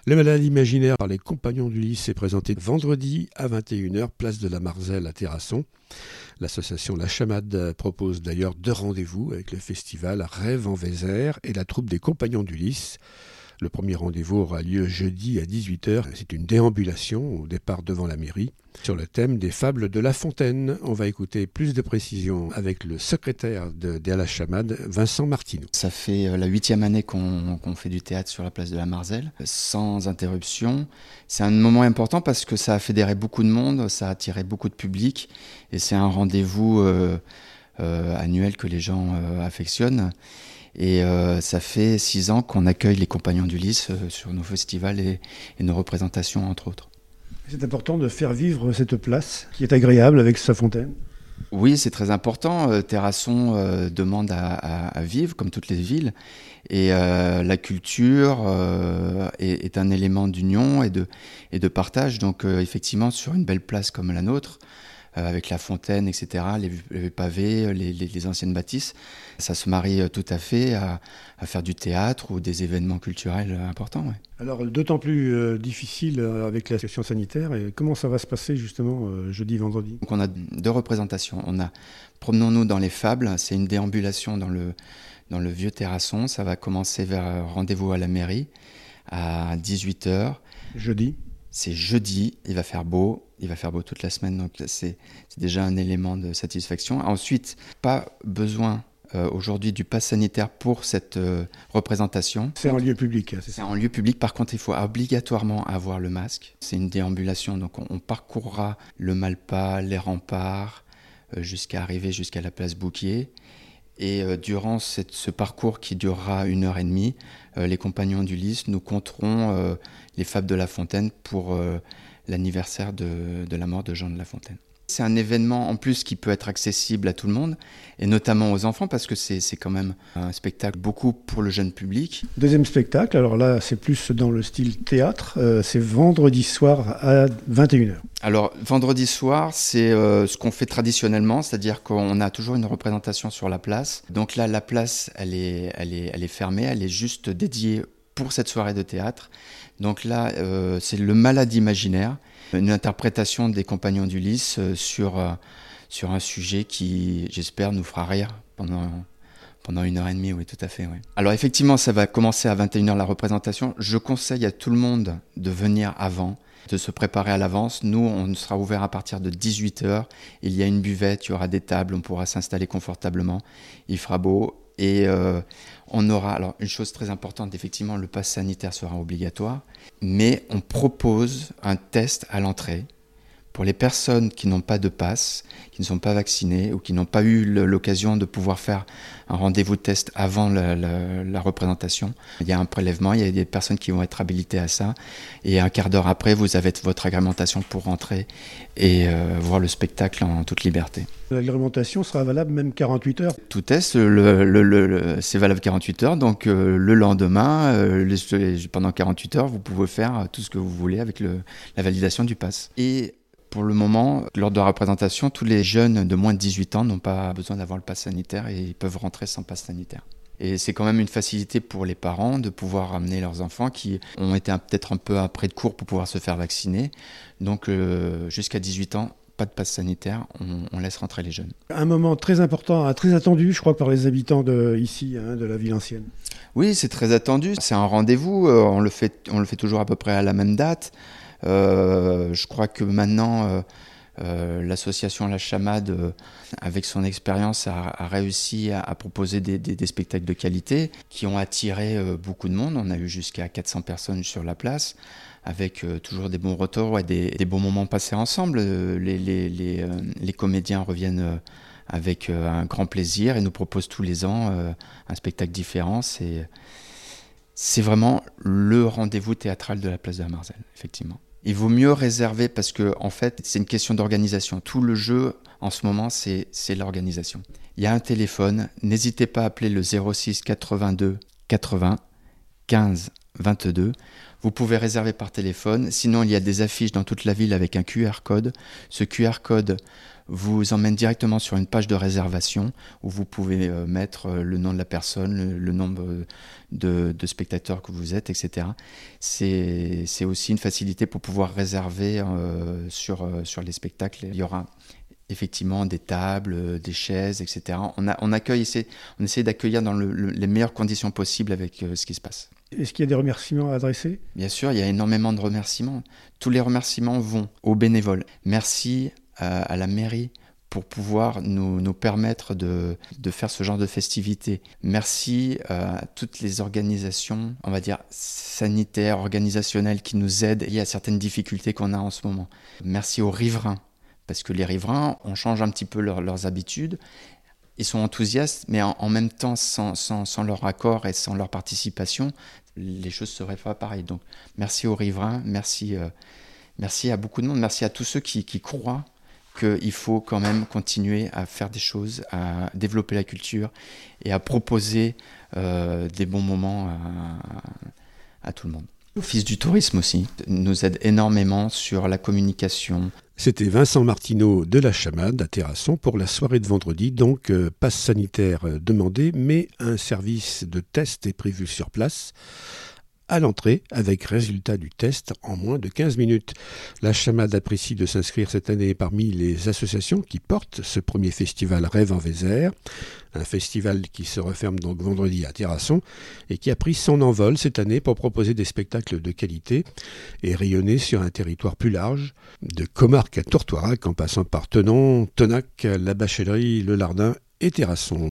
Le Malade imaginaire par les Compagnons du Lys est présenté vendredi à 21h, place de la Marzelle à Terrasson. L'association La Chamade propose d'ailleurs 2 rendez-vous avec le festival Rêve en Vézère et la troupe des Compagnons du Lys. Le premier rendez-vous aura lieu jeudi à 18h. C'est une déambulation au départ devant la mairie sur le thème des fables de La Fontaine. On va écouter plus de précisions avec le secrétaire de La Chamade, Vincent Martineau. Ça fait la 8e année qu'on fait du théâtre sur la place de la Marzelle, sans interruption. C'est un moment important parce que ça a fédéré beaucoup de monde, ça a attiré beaucoup de public et c'est un rendez-vous annuel que les gens affectionnent. Et ça fait 6 ans qu'on accueille les Compagnons du Lys sur nos festivals et nos représentations, entre autres. C'est important de faire vivre cette place qui est agréable avec sa fontaine. Oui, c'est très important. Terrasson demande à vivre, comme toutes les villes. Et la culture est un élément d'union et de partage. Donc effectivement, sur une belle place comme la nôtre, avec la fontaine, etc., les pavés, les anciennes bâtisses, ça se marie tout à fait à faire du théâtre ou des événements culturels importants. Ouais. Alors, d'autant plus difficile avec la situation sanitaire. Et comment ça va se passer justement jeudi, vendredi ? Donc on a 2 représentations. On a Promenons-nous dans les fables, c'est une déambulation dans le vieux Terrasson. Ça va commencer vers rendez-vous à la mairie à 18h. Jeudi ? C'est jeudi, il va faire beau toute la semaine, donc c'est déjà un élément de satisfaction. Ensuite, pas besoin aujourd'hui du pass sanitaire pour cette représentation. C'est en lieu public, c'est ça ? C'est en lieu public, par contre il faut obligatoirement avoir le masque. C'est une déambulation, donc on parcourra le Malpas, les remparts, jusqu'à arriver jusqu'à la place Bouquier. Et durant ce parcours qui durera 1h30, les Compagnons du Lys nous conteront les fables de La Fontaine pour l'anniversaire de la mort de Jean de La Fontaine. C'est un événement en plus qui peut être accessible à tout le monde, et notamment aux enfants, parce que c'est quand même un spectacle beaucoup pour le jeune public. Deuxième spectacle, alors là c'est plus dans le style théâtre, c'est vendredi soir à 21h. Alors vendredi soir, c'est ce qu'on fait traditionnellement, c'est-à-dire qu'on a toujours une représentation sur la place. Donc là, la place, elle est fermée, elle est juste dédiée pour cette soirée de théâtre. Donc là, c'est le Malade imaginaire, une interprétation des Compagnons du Lys sur un sujet qui, j'espère, nous fera rire pendant 1h30, oui, tout à fait. Oui. Alors effectivement, ça va commencer à 21h la représentation. Je conseille à tout le monde de venir avant, de se préparer à l'avance. Nous, on sera ouvert à partir de 18h. Il y a une buvette, il y aura des tables, on pourra s'installer confortablement. Il fera beau. Et on aura, alors une chose très importante, effectivement, le pass sanitaire sera obligatoire, mais on propose un test à l'entrée pour les personnes qui n'ont pas de pass, qui ne sont pas vaccinées ou qui n'ont pas eu l'occasion de pouvoir faire un rendez-vous de test avant la représentation. Il y a un prélèvement, il y a des personnes qui vont être habilitées à ça, et un quart d'heure après, vous avez votre agrémentation pour rentrer et voir le spectacle en toute liberté. L'agrémentation sera valable même 48 heures. Tout test, c'est valable 48 heures, donc le lendemain, pendant 48 heures, vous pouvez faire tout ce que vous voulez avec la validation du pass. Et pour le moment, lors de la représentation, tous les jeunes de moins de 18 ans n'ont pas besoin d'avoir le pass sanitaire et ils peuvent rentrer sans pass sanitaire. Et c'est quand même une facilité pour les parents de pouvoir ramener leurs enfants qui ont été peut-être un peu après de cours pour pouvoir se faire vacciner. Donc jusqu'à 18 ans, pas de passe sanitaire, on laisse rentrer les jeunes. Un moment très important, très attendu, je crois, par les habitants ici, de la ville ancienne. Oui, c'est très attendu. C'est un rendez-vous, on le fait toujours à peu près à la même date. Je crois que maintenant, l'association La Chamade, avec son expérience, a réussi à proposer des spectacles de qualité qui ont attiré beaucoup de monde. On a eu jusqu'à 400 personnes sur la place, avec toujours des bons retours et des bons moments passés ensemble. Les comédiens reviennent avec un grand plaisir et nous proposent tous les ans un spectacle différent. C'est vraiment le rendez-vous théâtral de la place de la Marzelle, effectivement. Il vaut mieux réserver parce que, en fait, c'est une question d'organisation. Tout le jeu, en ce moment, c'est l'organisation. Il y a un téléphone. N'hésitez pas à appeler le 06 82 80 15 22. Vous pouvez réserver par téléphone. Sinon, il y a des affiches dans toute la ville avec un QR code. Ce QR code vous emmène directement sur une page de réservation où vous pouvez mettre le nom de la personne, le nombre de spectateurs que vous êtes, etc. C'est aussi une facilité pour pouvoir réserver sur les spectacles. Il y aura effectivement des tables, des chaises, etc. On essaie d'accueillir dans les meilleures conditions possibles avec ce qui se passe. Est-ce qu'il y a des remerciements à adresser ? Bien sûr, il y a énormément de remerciements. Tous les remerciements vont aux bénévoles. Merci à la mairie pour pouvoir nous permettre de faire ce genre de festivités. Merci à toutes les organisations, on va dire sanitaires, organisationnelles, qui nous aident liées à certaines difficultés qu'on a en ce moment. Merci aux riverains, parce que les riverains, on change un petit peu leurs habitudes. Ils sont enthousiastes, mais en même temps, sans leur accord et sans leur participation, les choses ne seraient pas pareilles. Donc, merci aux riverains, merci à beaucoup de monde, merci à tous ceux qui croient qu'il faut quand même continuer à faire des choses, à développer la culture et à proposer des bons moments à tout le monde. L'Office du tourisme aussi nous aide énormément sur la communication. C'était Vincent Martineau de la Chamade à Terrasson pour la soirée de vendredi. Donc, passe sanitaire demandé, mais un service de test est prévu sur place à l'entrée avec résultat du test en moins de 15 minutes. La Chamade apprécie de s'inscrire cette année parmi les associations qui portent ce premier festival Rêve en Vézère, un festival qui se referme donc vendredi à Terrasson et qui a pris son envol cette année pour proposer des spectacles de qualité et rayonner sur un territoire plus large, de Comarque à Tourtoirac en passant par Tenon, Tonac, la Bachellerie, le Lardin et Terrasson.